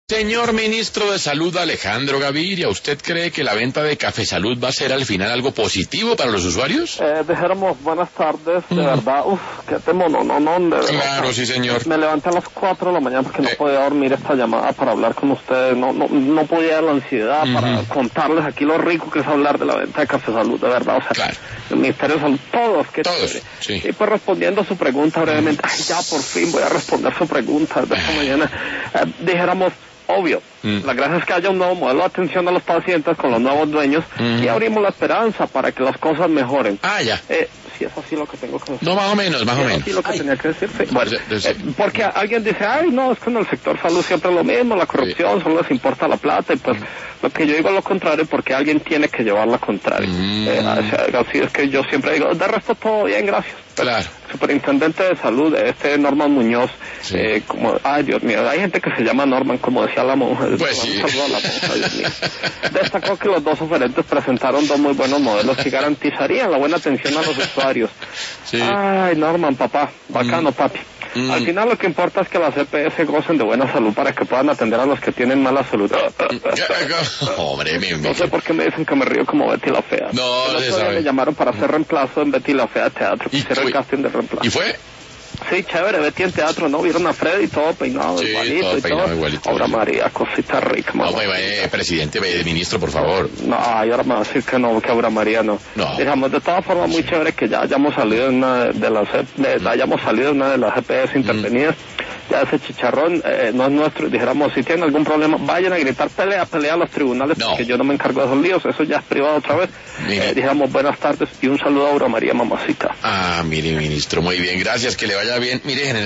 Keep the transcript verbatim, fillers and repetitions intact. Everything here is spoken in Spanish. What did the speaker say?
Señor Ministro de Salud Alejandro Gaviria, ¿usted cree que la venta de Café Salud va a ser al final algo positivo para los usuarios? Eh, dijéramos, buenas tardes, de mm. verdad, uff, qué temo, no, no, no, de Claro, verdad. sí, señor. Me levanté a las cuatro de la mañana porque no eh. podía dormir esta llamada para hablar con ustedes, no, no, no podía la ansiedad uh-huh. para contarles aquí lo rico que es hablar de la venta de Café Salud, de verdad, o sea, claro. el Ministerio de Salud, todos, que todos, sí. Y pues respondiendo a su pregunta brevemente, ay, ya por fin voy a responder su pregunta de esta mañana, eh, dijéramos, obvio, mm. la gracia es que haya un nuevo modelo de atención a los pacientes con los nuevos dueños mm. y abrimos la esperanza para que las cosas mejoren. Ah, ya. Eh, si es así lo que tengo que decir. No, más o menos, más o menos. Es así lo que ay. tenía que decir, sí. Bueno, sí, sí. Eh, porque alguien dice, ay, no, es que en el sector salud siempre es lo mismo, la corrupción, sí. solo les importa la plata, y pues mm. lo que yo digo es lo contrario, porque alguien tiene que llevar la contraria. Mm. Eh, o sea, así es que yo siempre digo, de resto todo bien, gracias. Claro. Superintendente de Salud, este Norman Muñoz, sí. eh, como, ay Dios mío, hay gente que se llama Norman, como decía la monja, pues sí. a la monja, Dios mío. Destacó que los dos oferentes presentaron dos muy buenos modelos que garantizarían la buena atención a los usuarios. Sí. Ay Norman, papá, bacano, mm. papi. Mm. Al final lo que importa es que las E P S gocen de buena salud para que puedan atender a los que tienen mala salud. Hombre, mi, mi. No sé por qué me dicen que me río como Betty la Fea. No, no se sabe. Me llamaron para hacer reemplazo en Betty la Fea Teatro. Hicieron el casting de reemplazo. ¿Y fue? Sí, chévere, Betty en teatro, ¿no? Vieron a Freddy todo peinado, sí, igualito todo y peinado, todo. Igualito, Ahora igualito. María, cosita rica, mamá. No, eh, presidente, eh, ministro, por favor. No, ay, ahora me va a decir que no, que Aura María no. No. Digamos, de todas formas, muy chévere que ya hayamos salido de una de las, de, mm. hayamos salido de una de las G P S intervenidas. Mm. Ya ese chicharrón eh, no es nuestro. Dijéramos, si tienen algún problema, vayan a gritar pelea, pelea a los tribunales, no. porque yo no me encargo de esos líos, eso ya es privado otra vez. Eh, dijéramos, buenas tardes y un saludo a Aura María, mamacita. Ah, mire, ministro, muy bien, gracias, que le vaya bien. Mire,